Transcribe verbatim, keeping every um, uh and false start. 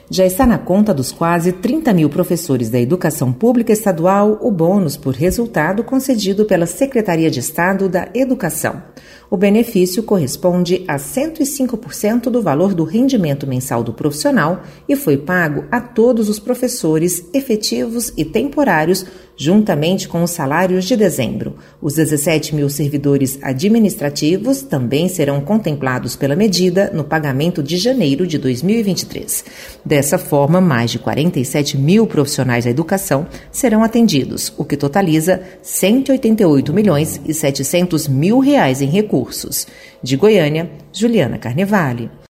Já está na conta dos quase trinta mil professores da educação pública estadual o bônus por resultado concedido pela Secretaria de Estado da Educação. O benefício corresponde a cento e cinco por cento do valor do rendimento mensal do profissional e foi pago a todos os professores efetivos e temporários, juntamente com os salários de dezembro. Os dezessete mil servidores administrativos também serão contemplados pela medida no pagamento de janeiro de dois mil e vinte e três. Dessa forma, mais de quarenta e sete mil profissionais da educação serão atendidos, o que totaliza cento e oitenta e oito milhões e setecentos mil reais em recursos. De Goiânia, Juliana Carnevale.